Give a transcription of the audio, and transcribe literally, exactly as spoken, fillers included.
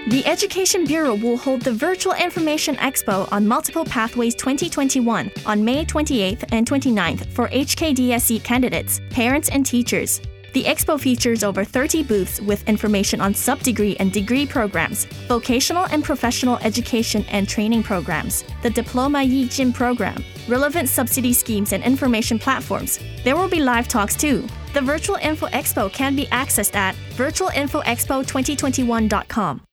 The Education Bureau will hold the Virtual Information Expo on Multiple Pathways twenty twenty-one on May twenty-eighth and twenty-ninth for H K D S E candidates, parents, and teachers. The expo features over thirty booths with information on sub-degree and degree programs, vocational and professional education and training programs, the Diploma Yi Jin program, relevant subsidy schemes and information platforms. There will be live talks too. The Virtual Info Expo can be accessed at virtual info expo twenty twenty-one dot com.